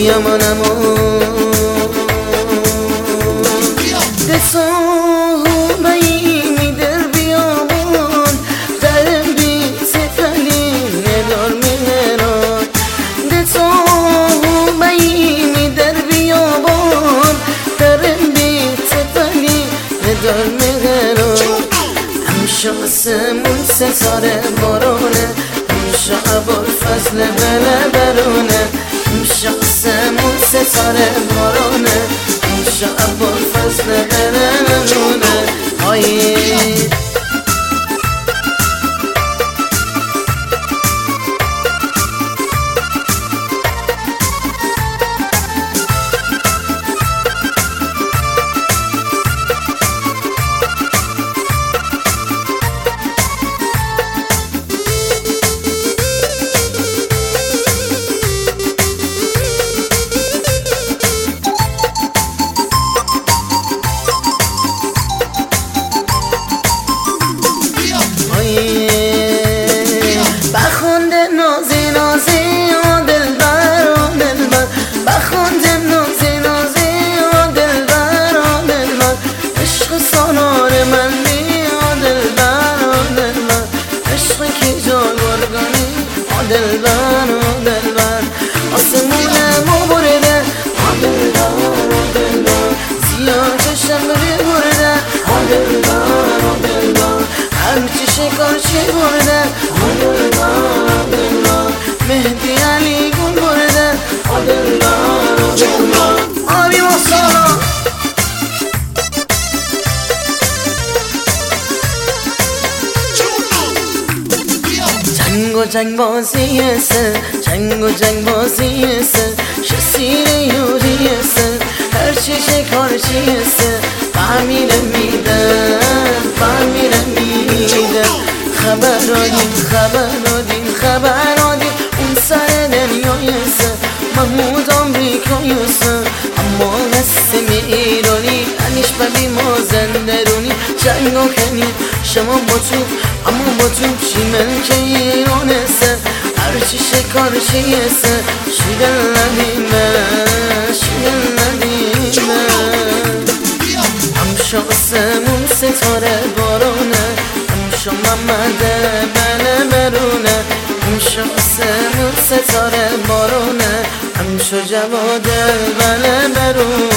بیامانمون دسو بیمی در بیامون در بیت فلی ندار میران دسو بیمی در بیامون در بیت فلی ندار میران همیشه آسمون ستاره بارونه همیشه ابوالفضل بله برونه همیشه آسمون ستاره بارونه همیشه ابوالفضل بله برونه آیه بخونده نازی نازی و دلبر و دلبر بخونده نازی نازی و دلبر و دلبر عشق سالار من بی و دلبر و دلبر عشق کی جای گرگانی و دلبر و دلبر آسمون ما برده و دلبر و دلبر زیاد چشم برده و دلبر و دلبر هرچی شکار چی برده مهدی علی گل برده آبی مصالا جنگ و جنگ بازی سر جنگ و جنگ بازی سر شسیر یوری سر هرچی شکار چی سر فهمیده میدن فهمیده میدن خبر دادیم اون سر دنیای سر محمود آمریکای سر اما هستیم ایرانی انیش ببی ما زندرونی جنگ و کنی شما با تو اما با تو چی ملک ایران سر هرچی شکار چی سر شیدن ندیمه همشا آسمون ستاره بارونه همشا محمد بله برونه همشا آسمون ستاره بارونه همشا جواد بله برونه